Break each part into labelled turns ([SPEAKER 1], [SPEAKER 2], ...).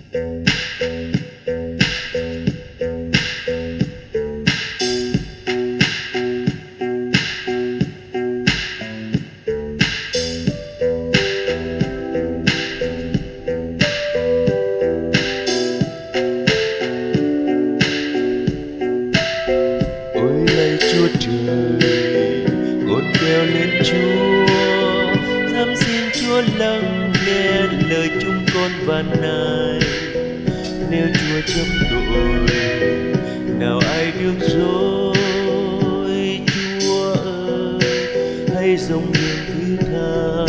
[SPEAKER 1] Ôi lạy Chúa trời, con kêu lên Chúa, dám xin Chúa lắng nghe lời chúng con van nài. Nếu Chúa chấm tội, nào ai được rồi? Chúa ơi, hãy dòng hiền thứ tha.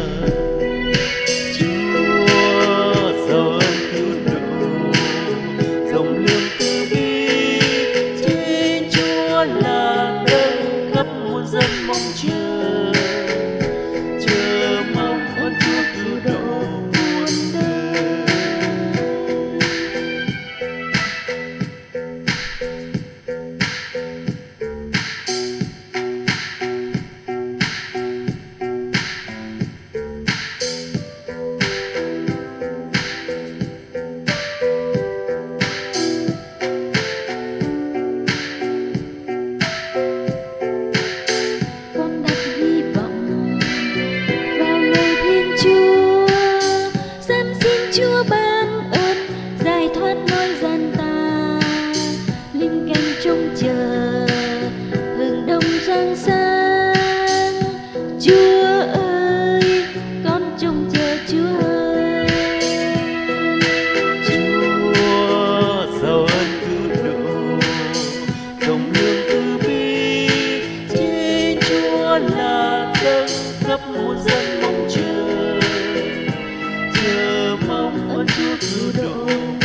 [SPEAKER 1] Chúa giàu ơn cứu độ, dòng lương từ bi, trên Chúa là đấng khắp muôn dân mong chờ, chờ mong ơn Chúa cứu độ muôn đời.
[SPEAKER 2] Con đặt hy vọng vào lời Thiên Chúa, dám xin Chúa ban ơn giải thoát nỗi gian ta, linh canh trông chờ hừng đông rạng sáng. Chúa ơi, con trông chờ Chúa ơi.
[SPEAKER 1] Chúa giàu ơn cứu độ, dòng lương từ bi, trên Chúa là đấng khắp muôn dân mong chờ, chờ mong ơn Chúa cứu độ